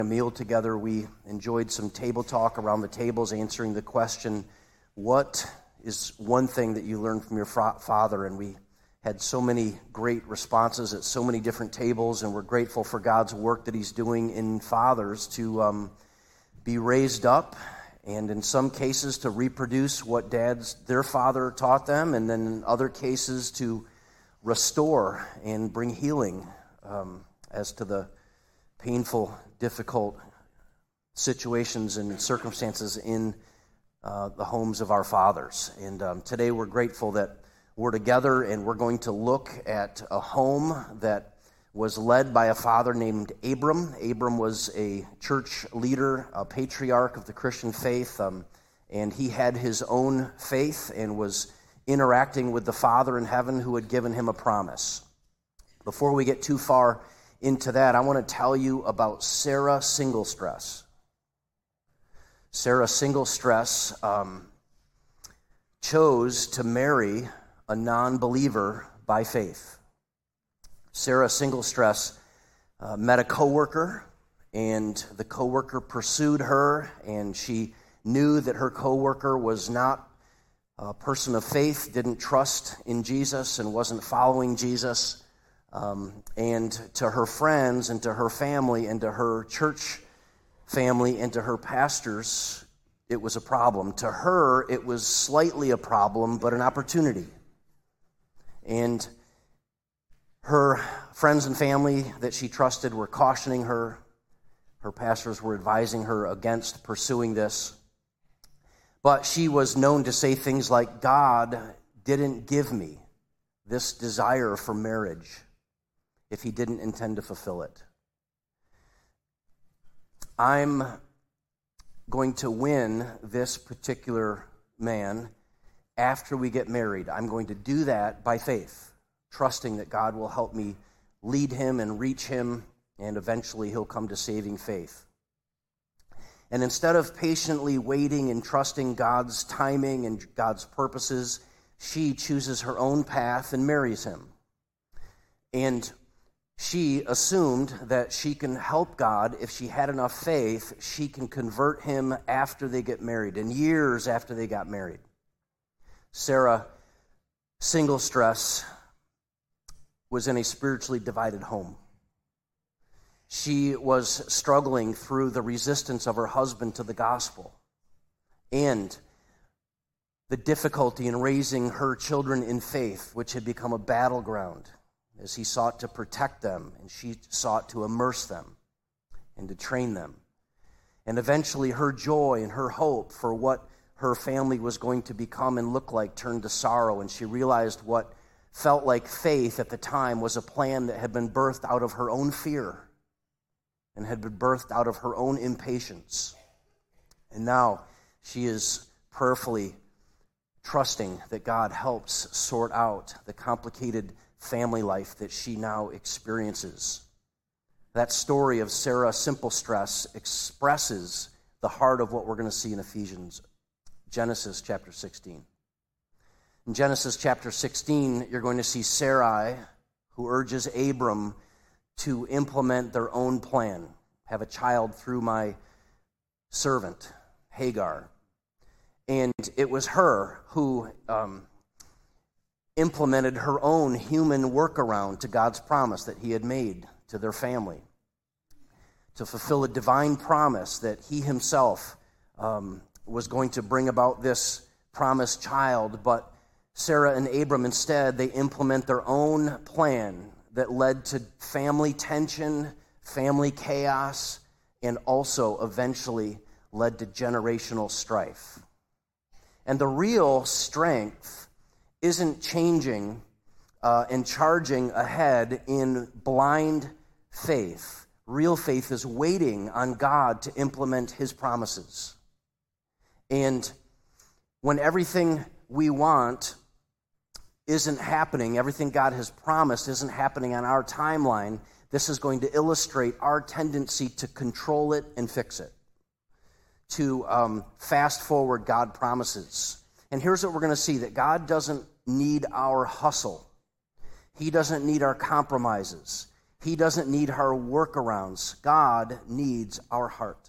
a meal together, we enjoyed some table talk around the tables, answering the question, what is one thing that you learned from your father? And we had so many great responses at so many different tables, and we're grateful for God's work that he's doing in fathers to be raised up, and in some cases to reproduce what their father taught them, and then in other cases to restore and bring healing as to the painful, difficult situations and circumstances in the homes of our fathers. And today we're grateful that we're together, and we're going to look at a home that was led by a father named Abram. Abram was a church leader, a patriarch of the Christian faith, and he had his own faith and was interacting with the Father in heaven who had given him a promise. Before we get too far into that, I want to tell you about Sarah Singlestress. Sarah Singlestress chose to marry a non-believer by faith. Sarah Singlestress met a coworker, and the coworker pursued her, and she knew that her coworker was not a person of faith, didn't trust in Jesus, and wasn't following Jesus. And to her friends and to her family and to her church family and to her pastors, it was a problem. To her, it was slightly a problem, but an opportunity. And her friends and family that she trusted were cautioning her. Her pastors were advising her against pursuing this. But she was known to say things like, God didn't give me this desire for marriage if he didn't intend to fulfill it. I'm going to win this particular man after we get married. I'm going to do that by faith, trusting that God will help me lead him and reach him, and eventually he'll come to saving faith. And instead of patiently waiting and trusting God's timing and God's purposes, she chooses her own path and marries him. And she assumed that she can help God if she had enough faith. She can convert him after they get married, and years after they got married. Sarah Singlestress was in a spiritually divided home. She was struggling through the resistance of her husband to the gospel and the difficulty in raising her children in faith, which had become a battleground as he sought to protect them and she sought to immerse them and to train them. And eventually her joy and her hope for what her family was going to become and look like turned to sorrow, and she realized what felt like faith at the time was a plan that had been birthed out of her own fear and had been birthed out of her own impatience. And now she is prayerfully trusting that God helps sort out the complicated family life that she now experiences. That story of Sarah Singlestress expresses the heart of what we're going to see in Genesis chapter 16. In Genesis chapter 16, you're going to see Sarai, who urges Abram to implement their own plan, have a child through my servant, Hagar. And it was her who implemented her own human workaround to God's promise that he had made to their family, to fulfill a divine promise that he himself was going to bring about this promised child. But Sarah and Abram, instead, they implement their own plan that led to family tension, family chaos, and also eventually led to generational strife. And the real strength isn't changing and charging ahead in blind faith. Real faith is waiting on God to implement his promises. And when everything we want isn't happening, everything God has promised isn't happening on our timeline, this is going to illustrate our tendency to control it and fix it, to fast forward God promises. And here's what we're going to see, that God doesn't need our hustle. He doesn't need our compromises. He doesn't need our workarounds. God needs our heart.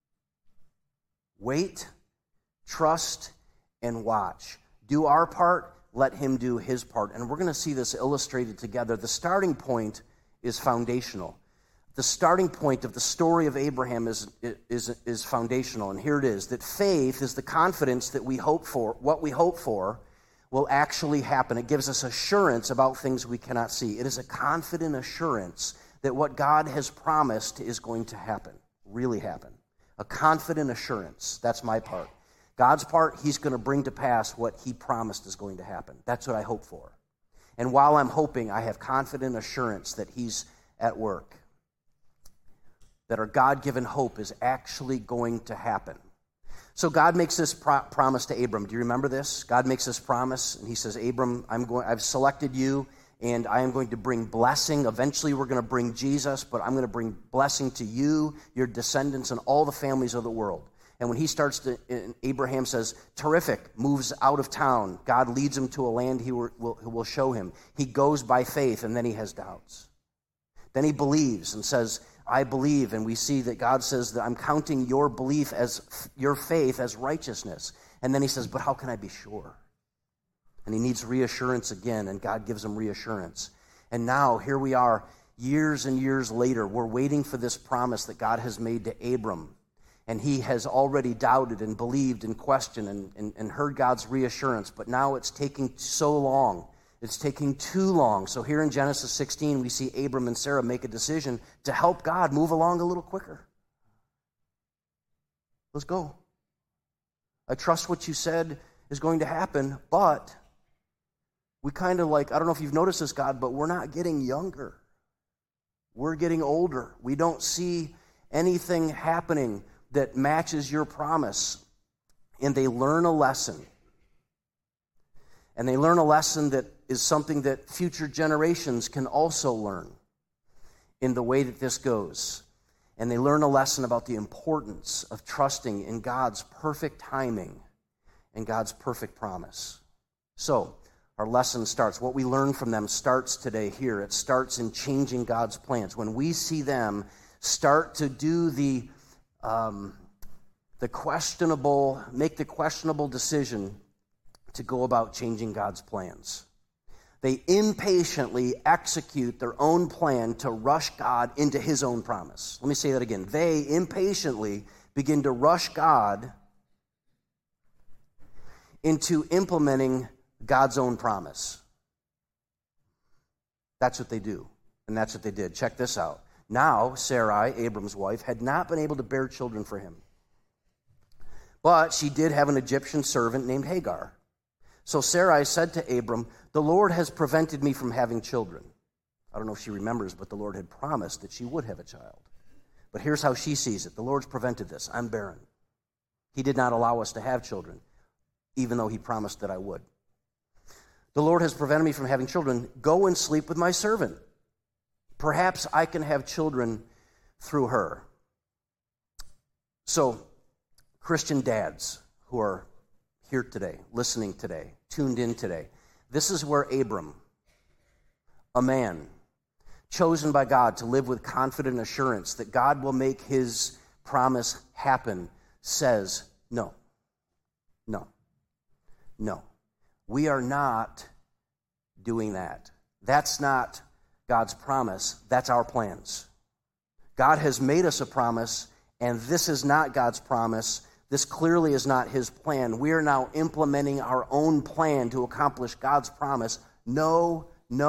Wait, trust, and watch. Do our part, let him do his part. And we're going to see this illustrated together. The starting point is foundational. The starting point of the story of Abraham is foundational. And here it is, that faith is the confidence that we hope for, what we hope for will actually happen. It gives us assurance about things we cannot see. It is a confident assurance that what God has promised is going to happen, really happen. A confident assurance. That's my part. God's part, he's going to bring to pass what he promised is going to happen. That's what I hope for. And while I'm hoping, I have confident assurance that he's at work. That our God-given hope is actually going to happen. So God makes this promise to Abram. Do you remember this? God makes this promise, and he says, Abram, I've selected you, and I am going to bring blessing. Eventually, we're going to bring Jesus, but I'm going to bring blessing to you, your descendants, and all the families of the world. And when he starts to, Abraham says, terrific, moves out of town. God leads him to a land he will show him. He goes by faith, and then he has doubts. Then he believes and says, I believe, and we see that God says that I'm counting your belief as your faith as righteousness. And then he says, but how can I be sure? And he needs reassurance again, and God gives him reassurance. And now, here we are, years and years later, we're waiting for this promise that God has made to Abram. And he has already doubted and believed and questioned and heard God's reassurance, but now it's taking so long. It's taking too long. So here in Genesis 16, we see Abram and Sarah make a decision to help God move along a little quicker. Let's go. I trust what you said is going to happen, but we kind of like, I don't know if you've noticed this, God, but we're not getting younger. We're getting older. We don't see anything happening that matches your promise. And they learn a lesson. And they learn a lesson that is something that future generations can also learn in the way that this goes. And they learn a lesson about the importance of trusting in God's perfect timing and God's perfect promise. So, our lesson starts. What we learn from them starts today here. It starts in changing God's plans. When we see them start to do make the questionable decision to go about changing God's plans. They impatiently execute their own plan to rush God into his own promise. Let me say that again. They impatiently begin to rush God into implementing God's own promise. That's what they do, and that's what they did. Check this out. Now, Sarai, Abram's wife, had not been able to bear children for him. But she did have an Egyptian servant named Hagar. So Sarai said to Abram, the Lord has prevented me from having children. I don't know if she remembers, but the Lord had promised that she would have a child. But here's how she sees it. The Lord's prevented this. I'm barren. He did not allow us to have children, even though he promised that I would. The Lord has prevented me from having children. Go and sleep with my servant. Perhaps I can have children through her. So, Christian dads who are here today, listening today, tuned in today, this is where Abram, a man chosen by God to live with confident assurance that God will make his promise happen, says, no. We are not doing that. That's not God's promise. That's our plans. God has made us a promise, and this is not God's promise. This clearly is not his plan. We are now implementing our own plan to accomplish God's promise. No,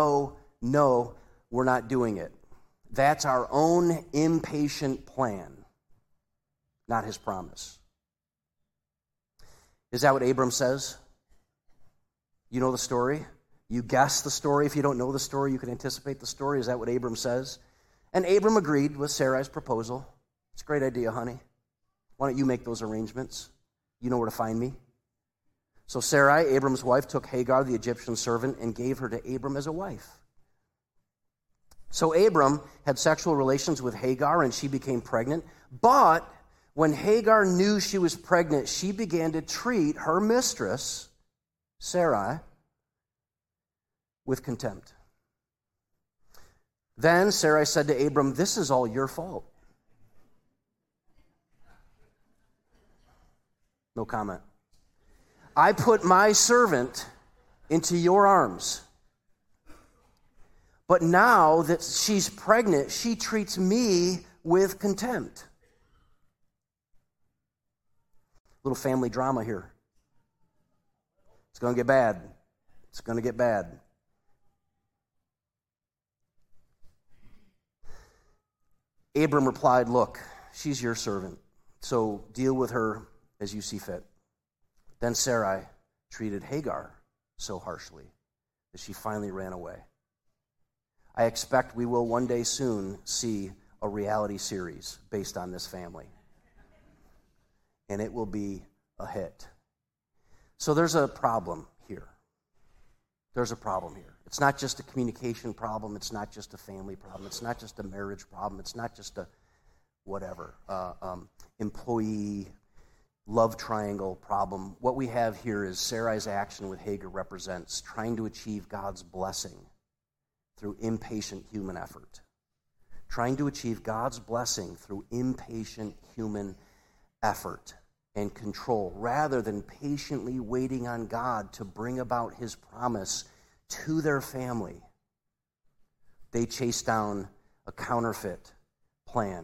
we're not doing it. That's our own impatient plan, not his promise. Is that what Abram says? You know the story? You guess the story. If you don't know the story, you can anticipate the story. Is that what Abram says? And Abram agreed with Sarai's proposal. It's a great idea, honey. Why don't you make those arrangements? You know where to find me. So Sarai, Abram's wife, took Hagar, the Egyptian servant, and gave her to Abram as a wife. So Abram had sexual relations with Hagar, and she became pregnant. But when Hagar knew she was pregnant, she began to treat her mistress, Sarai, with contempt. Then Sarai said to Abram, "This is all your fault." No comment. "I put my servant into your arms. But now that she's pregnant, she treats me with contempt." Little family drama here. It's going to get bad. It's going to get bad. Abram replied, "Look, she's your servant, so deal with her as you see fit." Then Sarai treated Hagar so harshly that she finally ran away. I expect we will one day soon see a reality series based on this family. And it will be a hit. So there's a problem here. There's a problem here. It's not just a communication problem. It's not just a family problem. It's not just a marriage problem. It's not just a whatever, employee love triangle problem. What we have here is Sarai's action with Hagar represents trying to achieve God's blessing through impatient human effort. Trying to achieve God's blessing through impatient human effort and control, rather than patiently waiting on God to bring about his promise to their family. They chase down a counterfeit plan.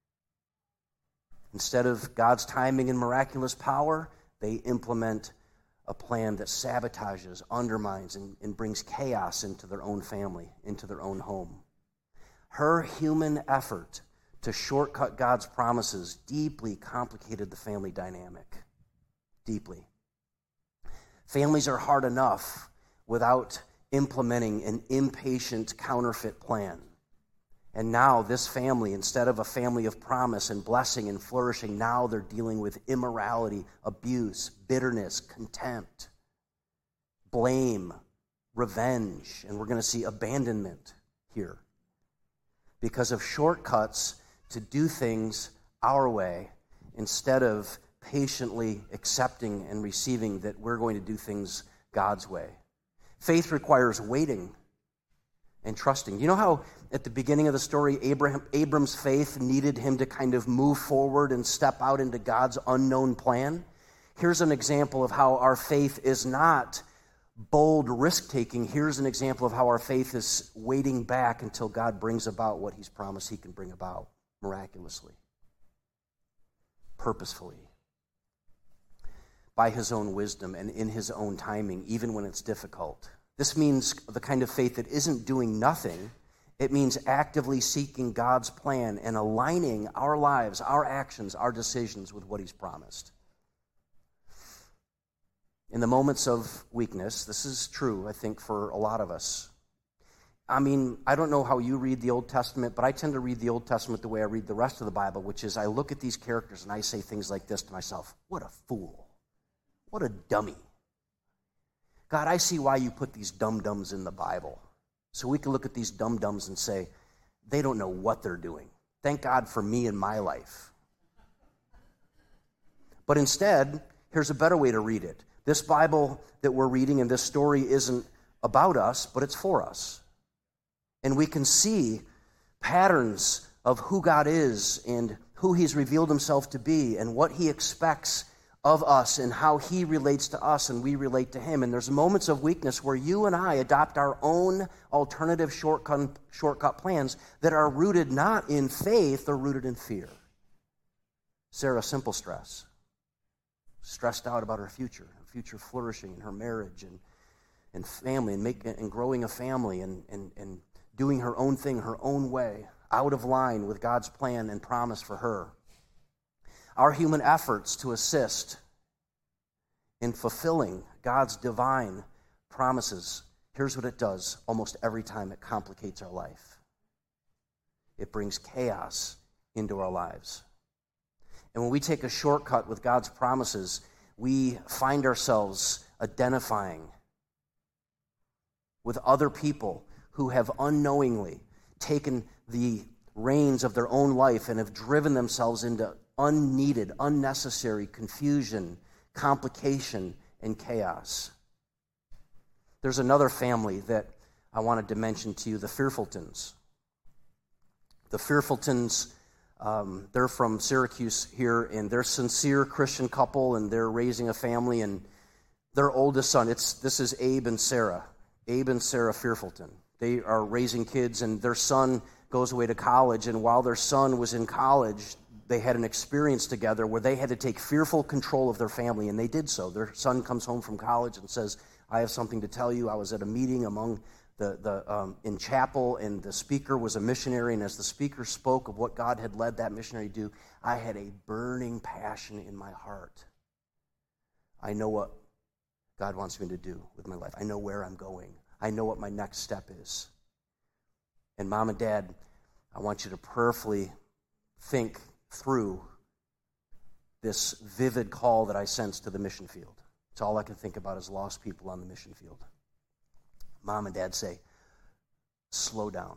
Instead of God's timing and miraculous power, they implement a plan that sabotages, undermines, and brings chaos into their own family, into their own home. Her human effort to shortcut God's promises deeply complicated the family dynamic. Deeply. Families are hard enough without implementing an impatient counterfeit plan. And now this family, instead of a family of promise and blessing and flourishing, now they're dealing with immorality, abuse, bitterness, contempt, blame, revenge, and we're going to see abandonment here because of shortcuts to do things our way instead of patiently accepting and receiving that we're going to do things God's way. Faith requires waiting and trusting. You know how at the beginning of the story, Abram's faith needed him to kind of move forward and step out into God's unknown plan? Here's an example of how our faith is not bold risk-taking. Here's an example of how our faith is waiting back until God brings about what he's promised he can bring about miraculously, purposefully, by his own wisdom and in his own timing, even when it's difficult. This means the kind of faith that isn't doing nothing. It means actively seeking God's plan and aligning our lives, our actions, our decisions with what he's promised. In the moments of weakness, this is true, I think, for a lot of us. I mean, I don't know how you read the Old Testament, but I tend to read the Old Testament the way I read the rest of the Bible, which is I look at these characters and I say things like this to myself: what a fool. What a dummy. God, I see why you put these dum-dums in the Bible. So we can look at these dum-dums and say, they don't know what they're doing. Thank God for me and my life. But instead, here's a better way to read it. This Bible that we're reading and this story isn't about us, but it's for us. And we can see patterns of who God is and who he's revealed himself to be and what he expects of us and how he relates to us and we relate to him. And there's moments of weakness where you and I adopt our own alternative shortcut plans that are rooted not in faith, they're rooted in fear. Sarah, simple stress. Stressed out about her future flourishing in her marriage and family and growing a family and doing her own thing, her own way, out of line with God's plan and promise for her. Our human efforts to assist in fulfilling God's divine promises, here's what it does almost every time: it complicates our life. It brings chaos into our lives. And when we take a shortcut with God's promises, we find ourselves identifying with other people who have unknowingly taken the reins of their own life and have driven themselves into unneeded, unnecessary confusion, complication, and chaos. There's another family that I wanted to mention to you, the Fearfultons. The Fearfultons, they're from Syracuse here, and they're a sincere Christian couple, and they're raising a family, and their oldest son, this is Abe and Sarah Fearfulton. They are raising kids, and their son goes away to college, and while their son was in college, they had an experience together where they had to take fearful control of their family, and they did so. Their son comes home from college and says, I have something to tell you. I was at a meeting among in chapel, and the speaker was a missionary, and as the speaker spoke of what God had led that missionary to do, I had a burning passion in my heart. I know what God wants me to do with my life. I know where I'm going. I know what my next step is. And Mom and Dad, I want you to prayerfully think through this vivid call that I sense to the mission field. It's all I can think about is lost people on the mission field. Mom and Dad say, slow down.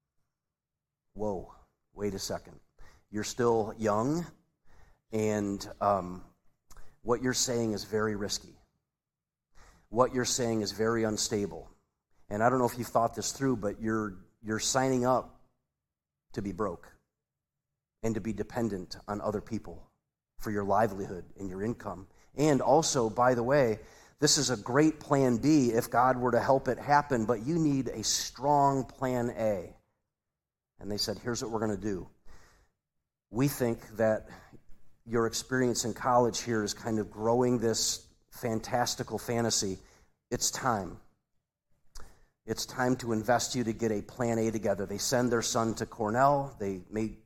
Whoa, wait a second. You're still young, and what you're saying is very risky. What you're saying is very unstable. And I don't know if you've thought this through, but you're signing up to be broke and to be dependent on other people for your livelihood and your income. And also, by the way, this is a great plan B if God were to help it happen, but you need a strong plan A. And they said, here's what we're going to do. We think that your experience in college here is kind of growing this fantastical fantasy. It's time. It's time to invest you to get a plan A together. They send their son to Cornell. They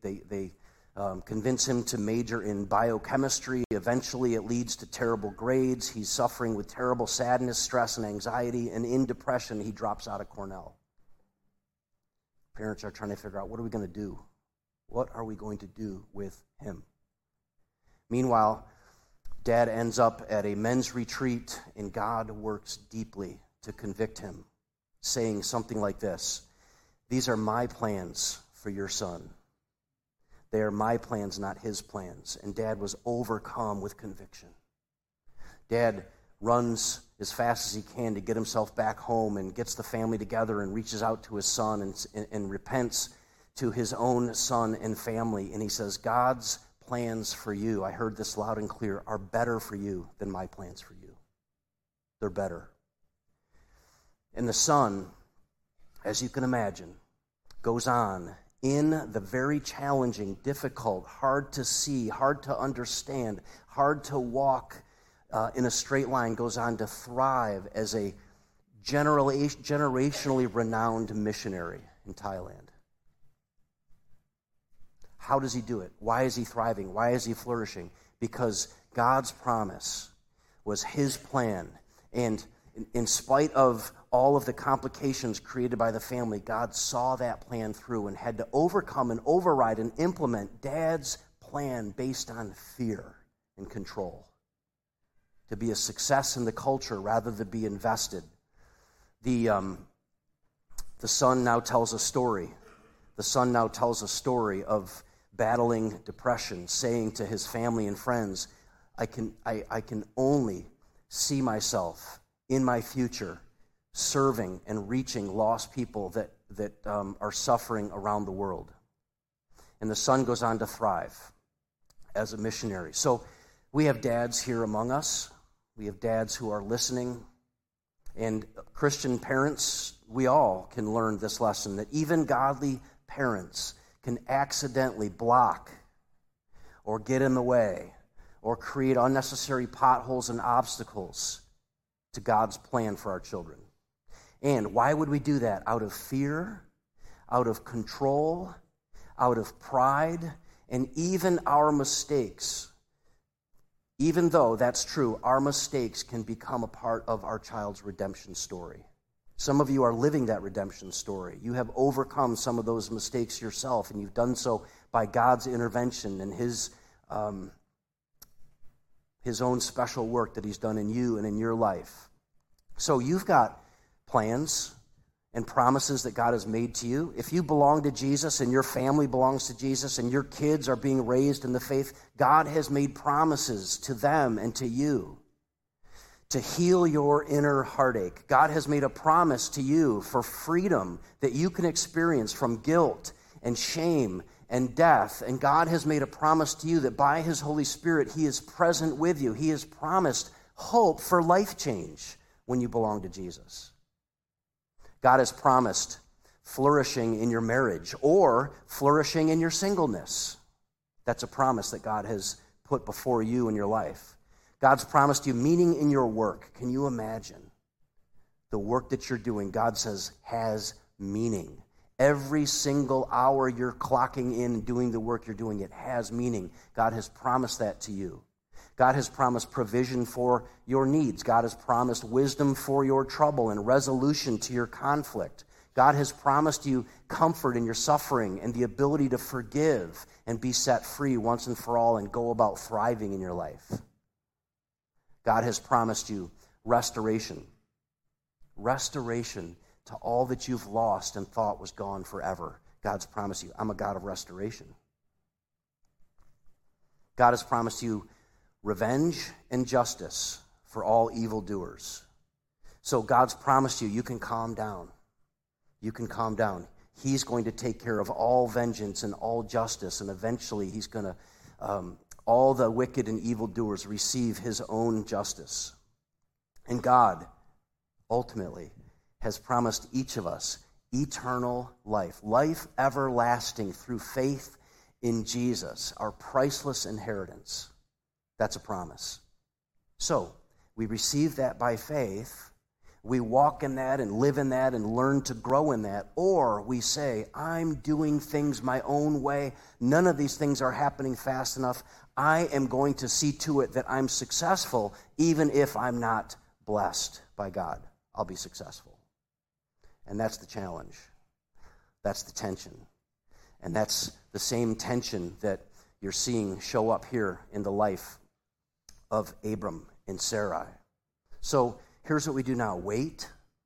convince him to major in biochemistry. Eventually, it leads to terrible grades. He's suffering with terrible sadness, stress, and anxiety. And in depression, he drops out of Cornell. Parents are trying to figure out, what are we going to do? What are we going to do with him? Meanwhile, Dad ends up at a men's retreat, and God works deeply to convict him, saying something like this: these are my plans for your son. They are my plans, not his plans. And Dad was overcome with conviction. Dad runs as fast as he can to get himself back home and gets the family together and reaches out to his son and repents to his own son and family. And he says, God's plans for you, I heard this loud and clear, are better for you than my plans for you. They're better. And the son, as you can imagine, goes on in the very challenging, difficult, hard to see, hard to understand, hard to walk in a straight line, goes on to thrive as a generationally renowned missionary in Thailand. How does he do it? Why is he thriving? Why is he flourishing? Because God's promise was his plan. And in spite of all of the complications created by the family, God saw that plan through and had to overcome and override and implement Dad's plan based on fear and control, to be a success in the culture rather than be invested. The son now tells a story. The son now tells a story of battling depression, saying to his family and friends, I can only see myself in my future serving and reaching lost people that are suffering around the world. And the son goes on to thrive as a missionary. So we have dads here among us. We have dads who are listening. And Christian parents, we all can learn this lesson, that even godly parents can accidentally block or get in the way or create unnecessary potholes and obstacles to God's plan for our children. And why would we do that? Out of fear, out of control, out of pride, and even our mistakes. Even though that's true, our mistakes can become a part of our child's redemption story. Some of you are living that redemption story. You have overcome some of those mistakes yourself, and you've done so by God's intervention and his own special work that he's done in you and in your life. So you've got plans and promises that God has made to you. If you belong to Jesus and your family belongs to Jesus and your kids are being raised in the faith, God has made promises to them and to you to heal your inner heartache. God has made a promise to you for freedom that you can experience from guilt and shame and death. And God has made a promise to you that by his Holy Spirit, he is present with you. He has promised hope for life change when you belong to Jesus. God has promised flourishing in your marriage or flourishing in your singleness. That's a promise that God has put before you in your life. God's promised you meaning in your work. Can you imagine the work that you're doing? God says has meaning. Every single hour you're clocking in and doing the work you're doing, it has meaning. God has promised that to you. God has promised provision for your needs. God has promised wisdom for your trouble and resolution to your conflict. God has promised you comfort in your suffering and the ability to forgive and be set free once and for all and go about thriving in your life. God has promised you restoration. Restoration to all that you've lost and thought was gone forever. God's promised you, I'm a God of restoration. God has promised you revenge and justice for all evildoers. So God's promised you, you can calm down. You can calm down. He's going to take care of all vengeance and all justice, and eventually he's going to, all the wicked and evildoers receive his own justice. And God, ultimately, has promised each of us eternal life, life everlasting through faith in Jesus, our priceless inheritance. That's a promise. So, we receive that by faith. We walk in that and live in that and learn to grow in that. Or we say, I'm doing things my own way. None of these things are happening fast enough. I am going to see to it that I'm successful, even if I'm not blessed by God. I'll be successful. And that's the challenge. That's the tension. And that's the same tension that you're seeing show up here in the life of Abram and Sarai. So here's what we do now. Wait.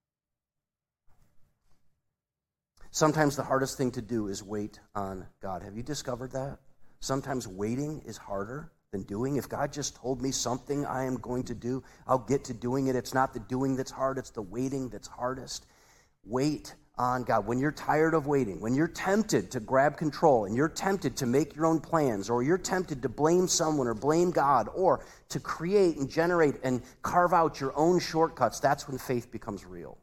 Sometimes the hardest thing to do is wait on God. Have you discovered that? Sometimes waiting is harder than doing. If God just told me something I am going to do, I'll get to doing it. It's not the doing that's hard, it's the waiting that's hardest. Wait on God. When you're tired of waiting, when you're tempted to grab control and you're tempted to make your own plans, or you're tempted to blame someone or blame God, or to create and generate and carve out your own shortcuts, that's when faith becomes real.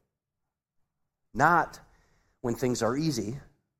Not when things are easy,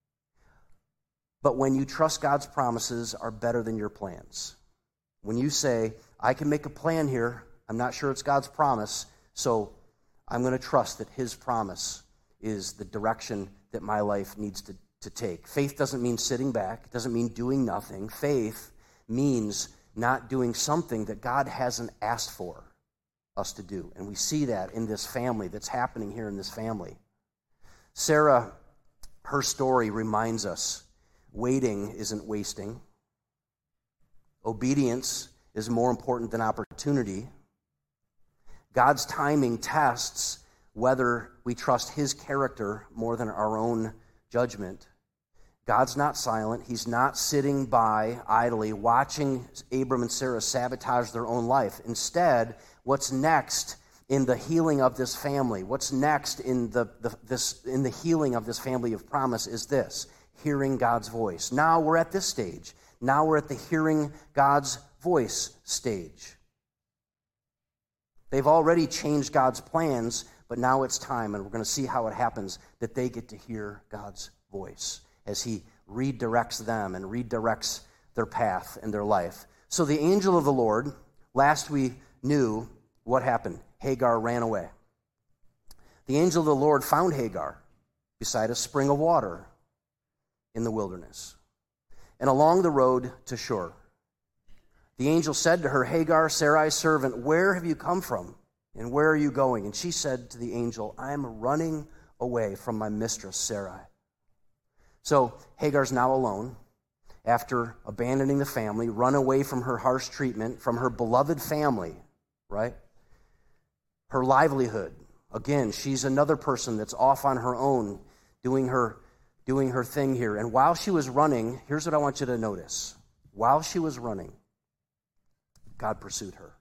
but when you trust God's promises are better than your plans. When you say, I can make a plan here, I'm not sure it's God's promise, so I'm going to trust that his promise is the direction that my life needs to take. Faith doesn't mean sitting back. It doesn't mean doing nothing. Faith means not doing something that God hasn't asked for us to do. And we see that in this family, that's happening here in this family. Sarah, her story reminds us, waiting isn't wasting. Obedience is more important than opportunity. God's timing tests whether we trust his character more than our own judgment. God's not silent. He's not sitting by idly watching Abram and Sarah sabotage their own life. Instead, what's next in the healing of this family, what's next in the healing of this family of promise is this: hearing God's voice. Now we're at this stage. Now we're at the hearing God's voice stage. They've already changed God's plans, but now it's time, and we're going to see how it happens, that they get to hear God's voice as he redirects them and redirects their path and their life. So the angel of the Lord, last we knew what happened. Hagar ran away. The angel of the Lord found Hagar beside a spring of water in the wilderness and along the road to Shur. The angel said to her, Hagar, Sarai's servant, where have you come from? And where are you going? And she said to the angel, I am running away from my mistress, Sarai. So Hagar's now alone after abandoning the family, run away from her harsh treatment, from her beloved family, right? Her livelihood. Again, she's another person that's off on her own, doing her thing here. And while she was running, here's what I want you to notice. While she was running, God pursued her.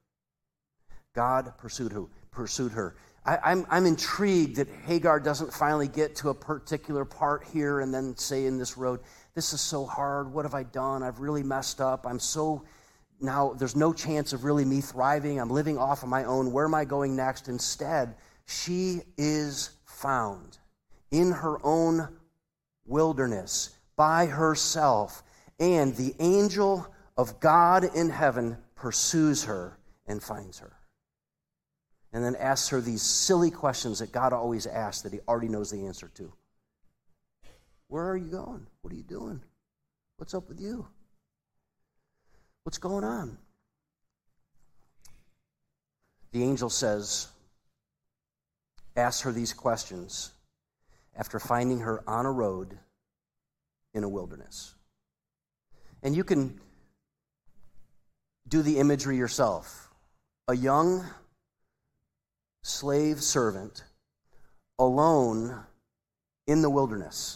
God pursued her. I'm intrigued that Hagar doesn't finally get to a particular part here and then say in this road, this is so hard. What have I done? I've really messed up. Now there's no chance of really me thriving. I'm living off of my own. Where am I going next? Instead, she is found in her own wilderness by herself, and the angel of God in heaven pursues her and finds her. And then asks her these silly questions that God always asks that he already knows the answer to. Where are you going? What are you doing? What's up with you? What's going on? The angel asks her these questions after finding her on a road in a wilderness. And you can do the imagery yourself. A young slave servant alone in the wilderness.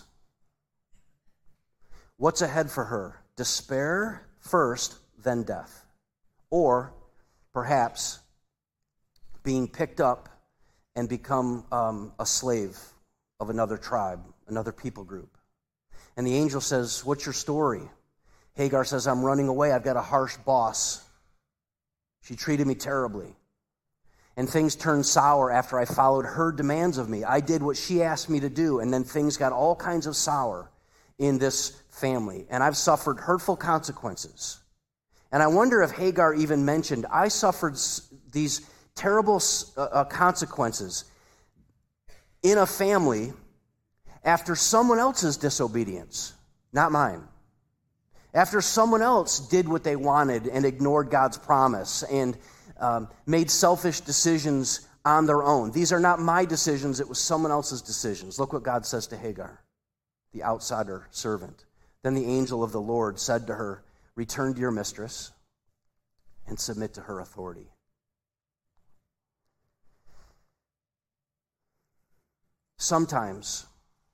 What's ahead for her? Despair first, then death. Or perhaps being picked up and become a slave of another tribe, another people group. And the angel says, what's your story? Hagar says, I'm running away. I've got a harsh boss. She treated me terribly. And things turned sour after I followed her demands of me. I did what she asked me to do, and then things got all kinds of sour in this family. And I've suffered hurtful consequences. And I wonder if Hagar even mentioned, I suffered these terrible consequences in a family after someone else's disobedience, not mine. After someone else did what they wanted and ignored God's promise and made selfish decisions on their own. These are not my decisions, it was someone else's decisions. Look what God says to Hagar, the outsider servant. Then the angel of the Lord said to her, return to your mistress and submit to her authority. Sometimes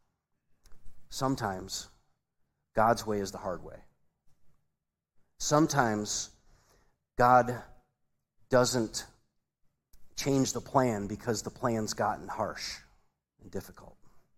God's way is the hard way. Sometimes God doesn't change the plan because the plan's gotten harsh and difficult.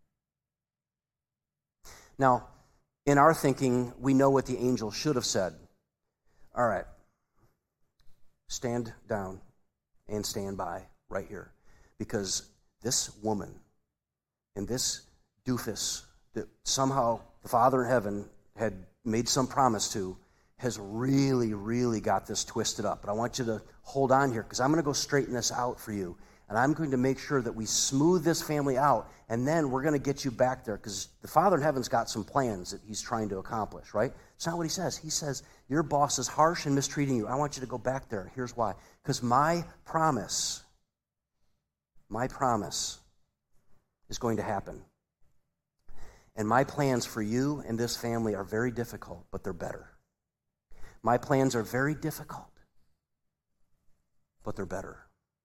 Now, in our thinking, we know what the angel should have said. All right, stand down and stand by right here, because this woman and this doofus that somehow the Father in heaven had made some promise to has really, really got this twisted up. But I want you to hold on here, because I'm going to go straighten this out for you. And I'm going to make sure that we smooth this family out, and then we're going to get you back there, because the Father in heaven's got some plans that he's trying to accomplish, right? It's not what he says. He says, your boss is harsh and mistreating you. I want you to go back there. Here's why. Because my promise is going to happen. And my plans for you and this family are very difficult, but they're better. My plans are very difficult, but they're better.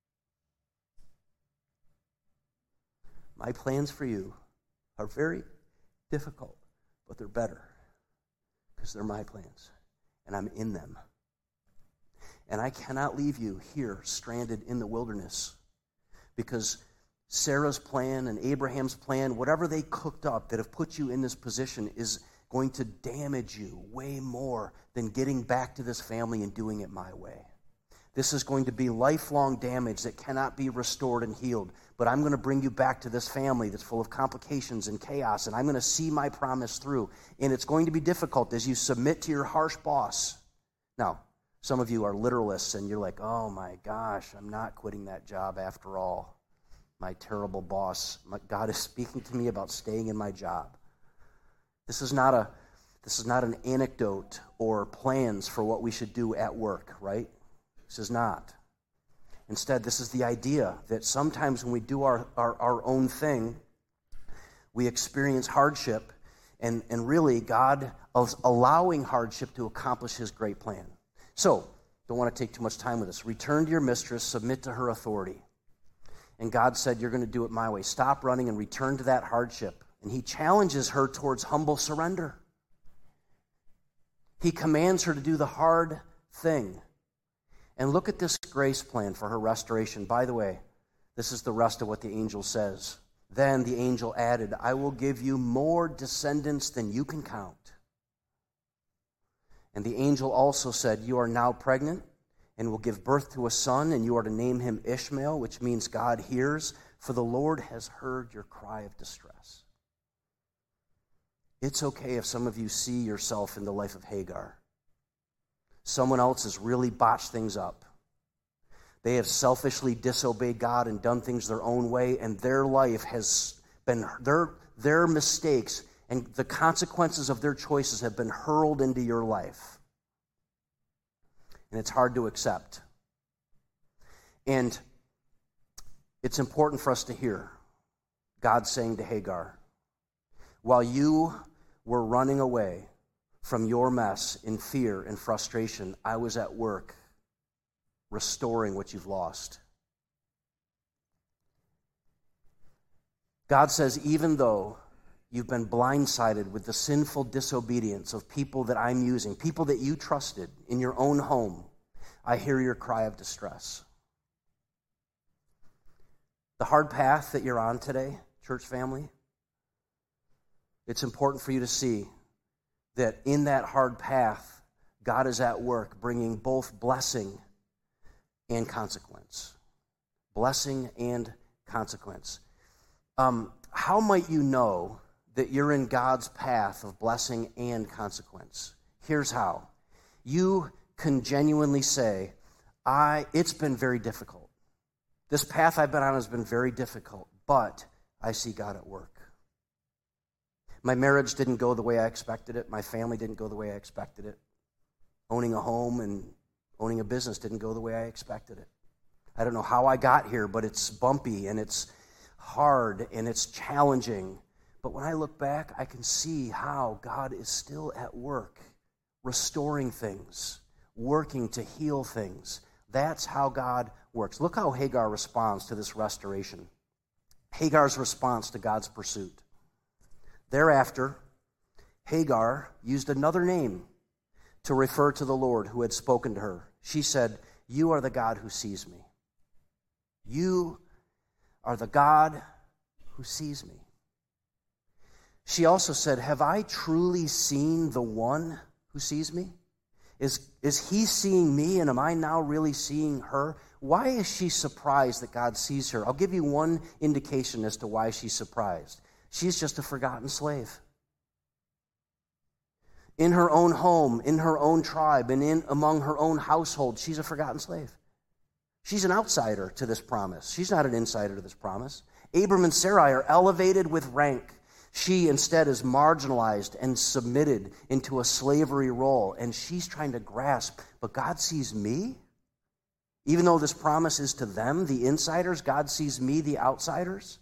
My plans for you are very difficult, but they're better, because they're my plans, and I'm in them. And I cannot leave you here stranded in the wilderness, because Sarah's plan and Abraham's plan, whatever they cooked up that have put you in this position, is going to damage you way more than getting back to this family and doing it my way. This is going to be lifelong damage that cannot be restored and healed. But I'm going to bring you back to this family that's full of complications and chaos, and I'm going to see my promise through. And it's going to be difficult as you submit to your harsh boss. Now, some of you are literalists, and you're like, oh my gosh, I'm not quitting that job after all. My terrible boss. God is speaking to me about staying in my job. This is not an anecdote or plans for what we should do at work, right? This is not. Instead, this is the idea that sometimes when we do our own thing, we experience hardship, and really God is allowing hardship to accomplish his great plan. So, don't want to take too much time with this. Return to your mistress, submit to her authority. And God said, you're going to do it my way. Stop running and return to that hardship. And he challenges her towards humble surrender. He commands her to do the hard thing. And look at this grace plan for her restoration. By the way, this is the rest of what the angel says. Then the angel added, I will give you more descendants than you can count. And the angel also said, "You are now pregnant and will give birth to a son, and you are to name him Ishmael," which means God hears, "for the Lord has heard your cry of distress." It's okay if some of you see yourself in the life of Hagar. Someone else has really botched things up. They have selfishly disobeyed God and done things their own way, and their life has been, their mistakes and the consequences of their choices have been hurled into your life. And it's hard to accept. And it's important for us to hear God saying to Hagar, while you were running away from your mess in fear and frustration, I was at work restoring what you've lost. God says, even though you've been blindsided with the sinful disobedience of people that I'm using, people that you trusted in your own home, I hear your cry of distress. The hard path that you're on today, church family, it's important for you to see that in that hard path, God is at work bringing both blessing and consequence. Blessing and consequence. How might you know that you're in God's path of blessing and consequence? Here's how. You can genuinely say, it's been very difficult. This path I've been on has been very difficult, but I see God at work. My marriage didn't go the way I expected it. My family didn't go the way I expected it. Owning a home and owning a business didn't go the way I expected it. I don't know how I got here, but it's bumpy and it's hard and it's challenging. But when I look back, I can see how God is still at work, restoring things, working to heal things. That's how God works. Look how Hagar responds to this restoration. Hagar's response to God's pursuit. Thereafter, Hagar used another name to refer to the Lord who had spoken to her. She said, "You are the God who sees me." You are the God who sees me. She also said, "Have I truly seen the one who sees me? Is he seeing me, and am I now really seeing her?" Why is she surprised that God sees her? I'll give you one indication as to why she's surprised. She's just a forgotten slave. In her own home, in her own tribe, and among her own household, she's a forgotten slave. She's an outsider to this promise. She's not an insider to this promise. Abram and Sarai are elevated with rank. She instead is marginalized and submitted into a slavery role, and she's trying to grasp, but God sees me? Even though this promise is to them, the insiders, God sees me, the outsiders?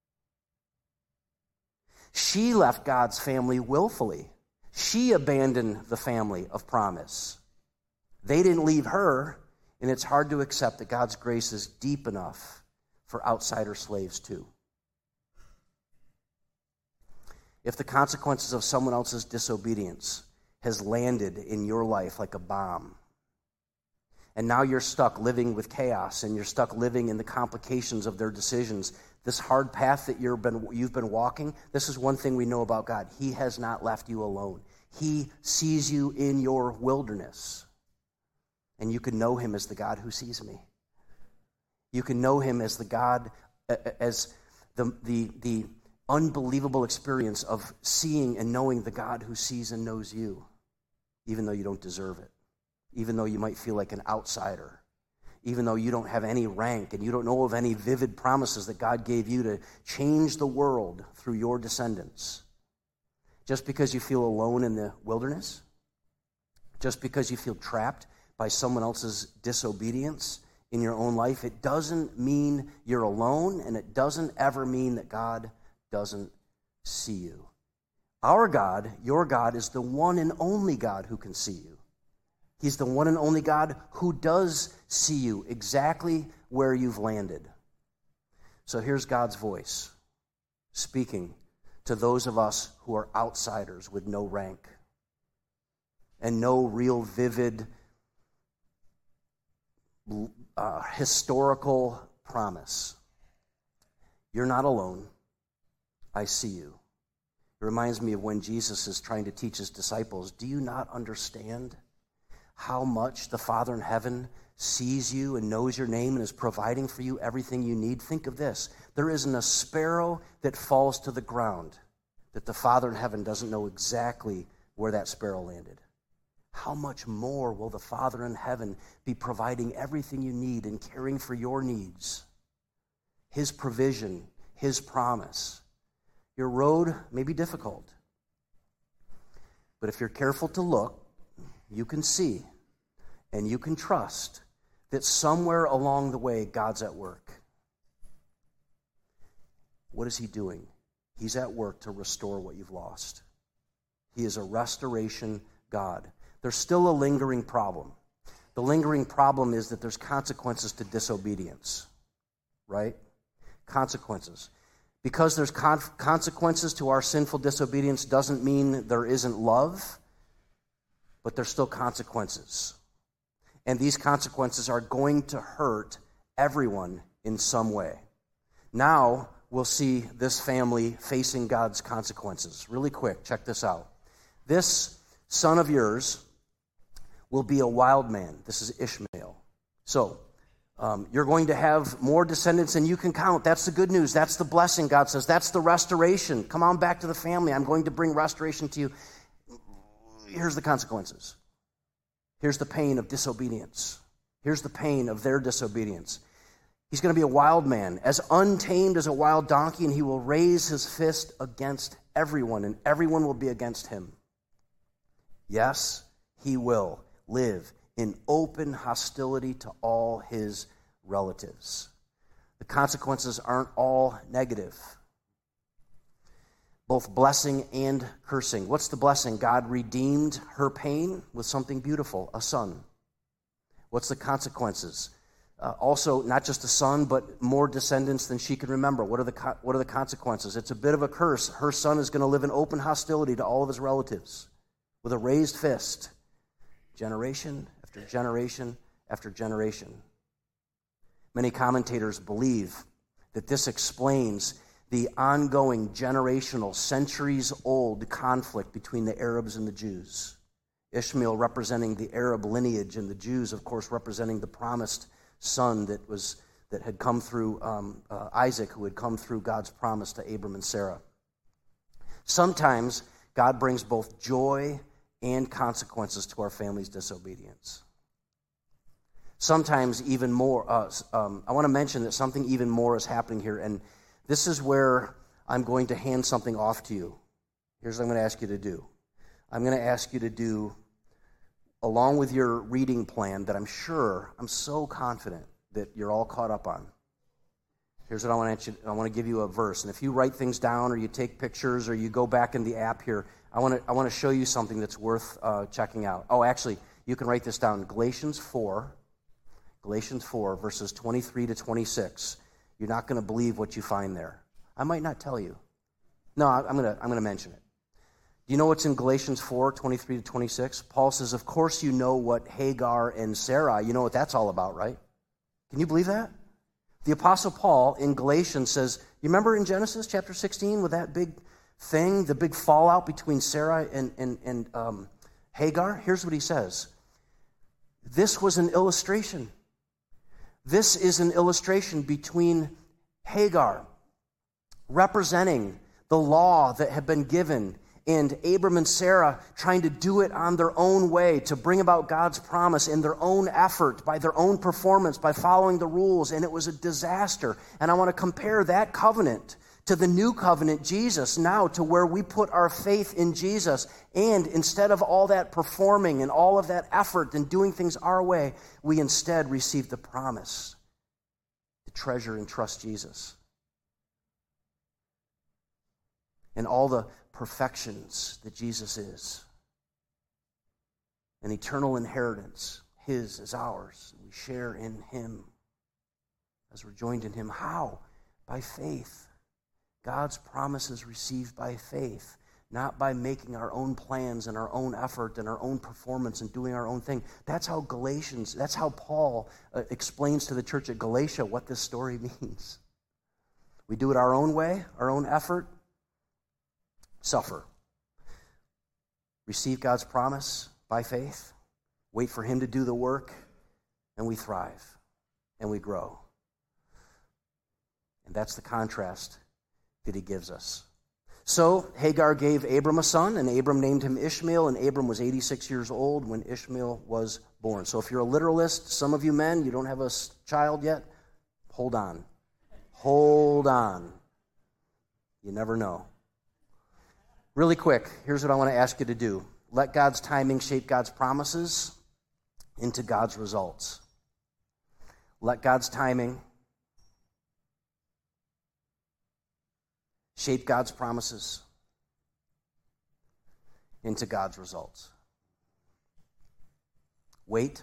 She left God's family willfully. She abandoned the family of promise. They didn't leave her, and it's hard to accept that God's grace is deep enough for outsider slaves too. If the consequences of someone else's disobedience has landed in your life like a bomb, and now you're stuck living with chaos, and you're stuck living in the complications of their decisions, this hard path that you've been walking, this is one thing we know about God. He has not left you alone. He sees you in your wilderness. And you can know him as the God who sees me. You can know him as the God, as the unbelievable experience of seeing and knowing the God who sees and knows you, even though you don't deserve it, even though you might feel like an outsider, even though you don't have any rank and you don't know of any vivid promises that God gave you to change the world through your descendants. Just because you feel alone in the wilderness, just because you feel trapped by someone else's disobedience in your own life, it doesn't mean you're alone, and it doesn't ever mean that God doesn't see you. Our God, your God, is the one and only God who can see you. He's the one and only God who does see you exactly where you've landed. So here's God's voice speaking to those of us who are outsiders with no rank and no real vivid historical promise. You're not alone. I see you. It reminds me of when Jesus is trying to teach his disciples, do you not understand how much the Father in heaven sees you and knows your name and is providing for you everything you need? Think of this. There isn't a sparrow that falls to the ground that the Father in heaven doesn't know exactly where that sparrow landed. How much more will the Father in heaven be providing everything you need and caring for your needs? His provision, His promise. Your road may be difficult, but if you're careful to look, you can see and you can trust that somewhere along the way, God's at work. What is He doing? He's at work to restore what you've lost. He is a restoration God. There's still a lingering problem. The lingering problem is that there's consequences to disobedience, right? Consequences. Because there's consequences to our sinful disobedience doesn't mean there isn't love, but there's still consequences. And these consequences are going to hurt everyone in some way. Now we'll see this family facing God's consequences. Really quick, check this out. This son of yours will be a wild man. This is Ishmael. So, you're going to have more descendants than you can count. That's the good news. That's the blessing, God says. That's the restoration. Come on back to the family. I'm going to bring restoration to you. Here's the consequences. Here's the pain of disobedience. Here's the pain of their disobedience. He's going to be a wild man, as untamed as a wild donkey, and he will raise his fist against everyone, and everyone will be against him. Yes, he will live in open hostility to all his relatives. The consequences aren't all negative. Both blessing and cursing. What's the blessing? God redeemed her pain with something beautiful, a son. What's the consequences? Also, not just a son, but more descendants than she can remember. What are the consequences? It's a bit of a curse. Her son is going to live in open hostility to all of his relatives with a raised fist. Generation after generation after generation. Many commentators believe that this explains the ongoing generational, centuries-old conflict between the Arabs and the Jews. Ishmael representing the Arab lineage, and the Jews, of course, representing the promised son that had come through Isaac, who had come through God's promise to Abram and Sarah. Sometimes God brings both joy and consequences to our family's disobedience. Sometimes even more. I want to mention that something even more is happening here, and this is where I'm going to hand something off to you. Here's what I'm going to ask you to do. I'm going to ask you to do, along with your reading plan that I'm so confident that you're all caught up on. Here's what I want to give you a verse, and if you write things down or you take pictures or you go back in the app here, I want to show you something that's worth checking out. Oh, actually, you can write this down. Galatians 4, verses 23 to 26. You're not going to believe what you find there. I might not tell you. No, I'm going to mention it. Do you know what's in Galatians 4, 23 to 26? Paul says, of course you know what Hagar and Sarah, you know what that's all about, right? Can you believe that? The Apostle Paul in Galatians says, you remember in Genesis chapter 16 with that big thing, the big fallout between Sarah and Hagar? Here's what he says. This was an illustration. This is an illustration between Hagar, representing the law that had been given, and Abram and Sarah trying to do it on their own way to bring about God's promise in their own effort, by their own performance, by following the rules, and it was a disaster. And I want to compare that covenant to the new covenant, Jesus, now to where we put our faith in Jesus, and instead of all that performing and all of that effort and doing things our way, we instead receive the promise to treasure and trust Jesus. And all the perfections that Jesus is. An eternal inheritance, His is ours. We share in Him as we're joined in Him. How? By faith. God's promise is received by faith, not by making our own plans and our own effort and our own performance and doing our own thing. That's how Paul explains to the church at Galatia what this story means. We do it our own way, our own effort, suffer. Receive God's promise by faith, wait for him to do the work, and we thrive and we grow. And that's the contrast that he gives us. So Hagar gave Abram a son, and Abram named him Ishmael, and Abram was 86 years old when Ishmael was born. So if you're a literalist, some of you men, you don't have a child yet, hold on. Hold on. You never know. Really quick, here's what I want to ask you to do. Let God's timing shape God's promises into God's results. Let God's timing shape God's promises into God's results. Wait,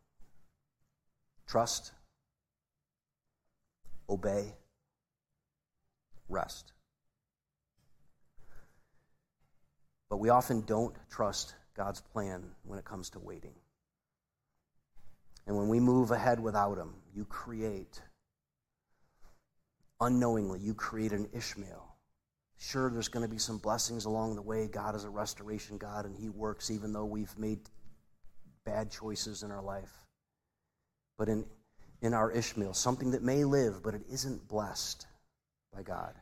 trust, obey, rest. But we often don't trust God's plan when it comes to waiting. And when we move ahead without him, unknowingly, you create an Ishmael. Sure, there's going to be some blessings along the way. God is a restoration God, and he works even though we've made bad choices in our life. But in our Ishmael, something that may live, but it isn't blessed by God.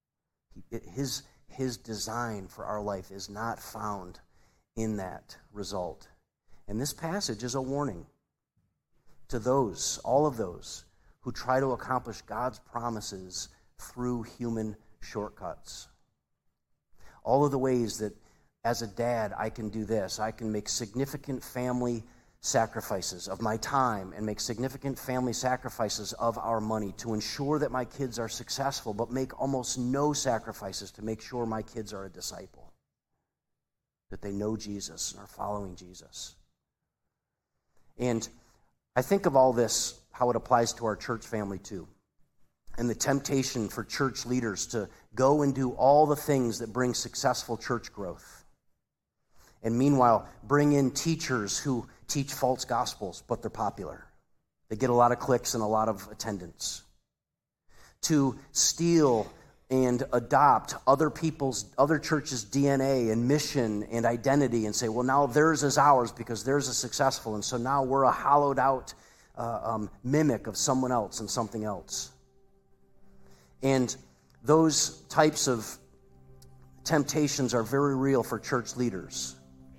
His design for our life is not found in that result. And this passage is a warning to all of those who try to accomplish God's promises through human shortcuts. All of the ways that as a dad I can do this. I can make significant family sacrifices of my time and make significant family sacrifices of our money to ensure that my kids are successful, but make almost no sacrifices to make sure my kids are a disciple, that they know Jesus and are following Jesus. And I think of all this, how it applies to our church family too. And the temptation for church leaders to go and do all the things that bring successful church growth. And meanwhile, bring in teachers who teach false gospels, but they're popular. They get a lot of clicks and a lot of attendance. To steal and adopt other churches' DNA and mission and identity and say, well, now theirs is ours because theirs is successful, and so now we're a hollowed out mimic of someone else and something else. And those types of temptations are very real for church leaders.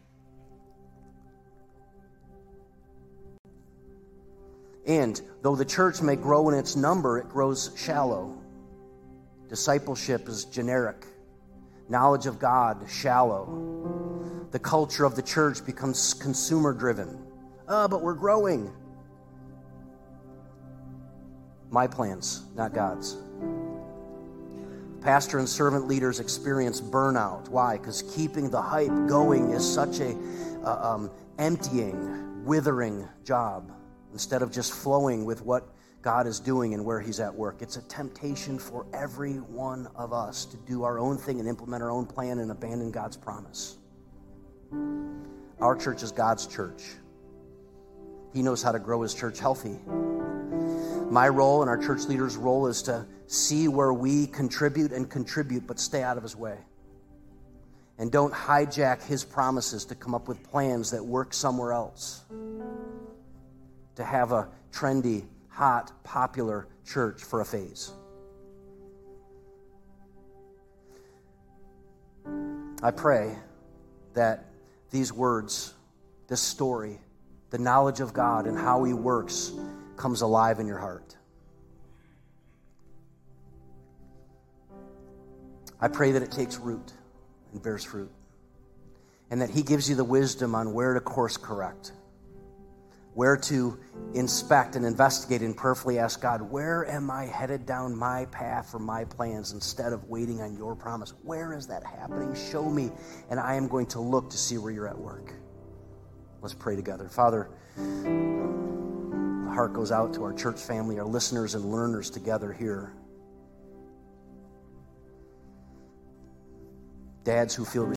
And though the church may grow in its number, it grows shallow. Discipleship is generic. Knowledge of God, shallow. The culture of the church becomes consumer-driven. But we're growing. My plans, not God's. Pastor and servant leaders experience burnout. Why? Because keeping the hype going is such a emptying, withering job instead of just flowing with what God is doing and where he's at work. It's a temptation for every one of us to do our own thing and implement our own plan and abandon God's promise. Our church is God's church. He knows how to grow his church healthy. My role and our church leader's role is to see where we contribute, but stay out of his way. And don't hijack his promises to come up with plans that work somewhere else. To have a trendy, hot, popular church for a phase. I pray that these words, this story, the knowledge of God and how he works comes alive in your heart. I pray that it takes root and bears fruit, and that he gives you the wisdom on where to course correct, where to inspect and investigate and prayerfully ask God, where am I headed down my path for my plans instead of waiting on your promise? Where is that happening? Show me, and I am going to look to see where you're at work. Let's pray together. Father, the heart goes out to our church family, our listeners and learners together here. Dads who feel